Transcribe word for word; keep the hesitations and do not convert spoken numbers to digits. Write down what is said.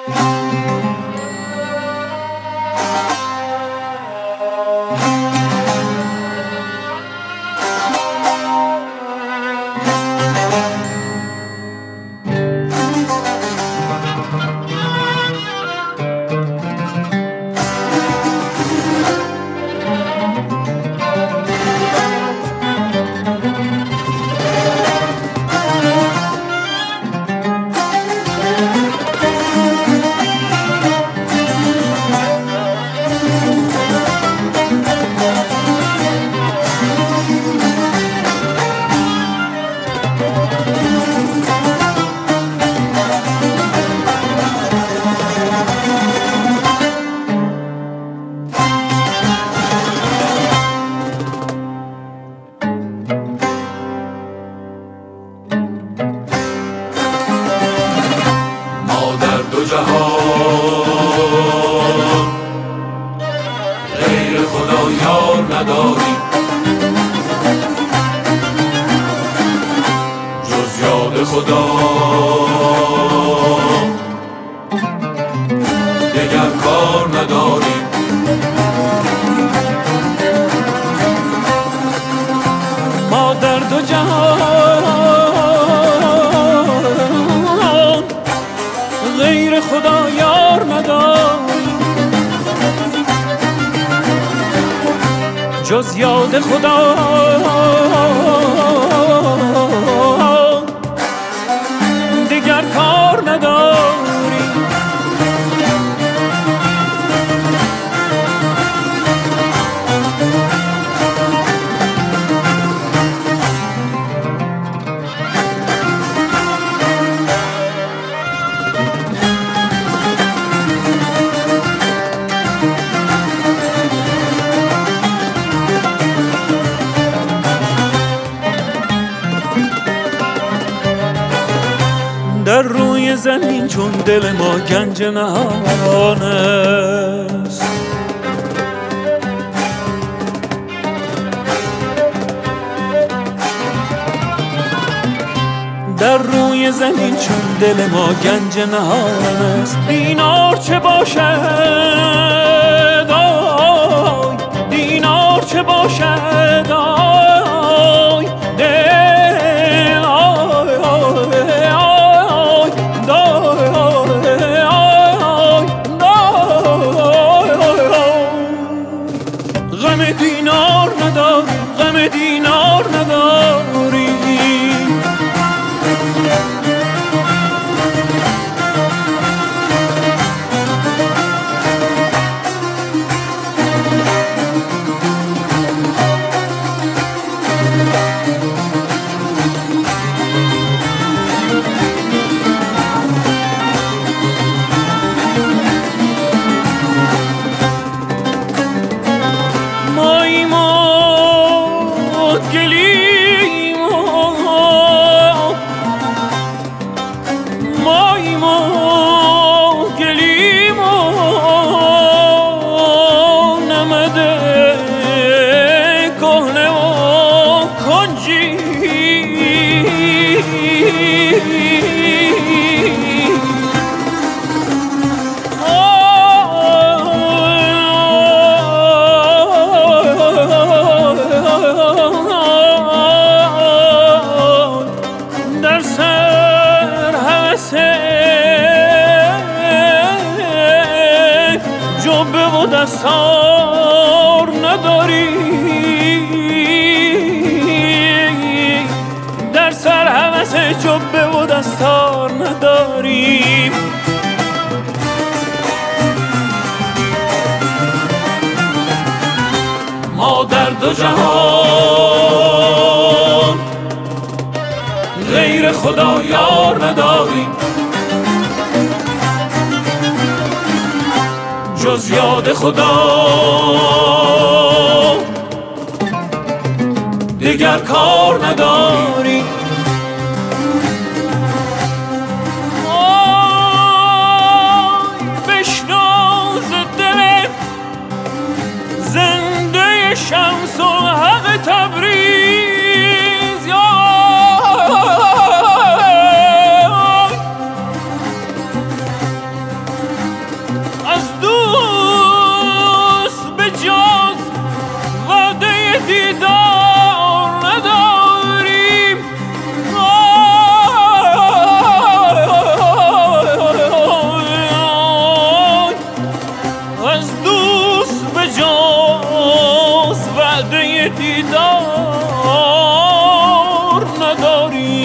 خدا دگر کار نداریم. ما در دو جهان غیر خدا یار نداریم، جز یاد خدا دیگر کار نداریم. در روی زمین چون دل ما گنج نهان است، در روی زمین چون دل ما گنج نهان است. دینار چه باشد آی، دینار چه باشد آی، دل آی آی آی غم دینار نداریم، غم دینار نداریم. جبه و دستار نداریم، در سر هوس جبه و دستار نداریم. ما در دو جهان غیر خدا یار نداریم، جز یاد خدا دیگر کار نداریم. آی بشنو ز دل زنده شمس و حق تبریز، یا نداریم.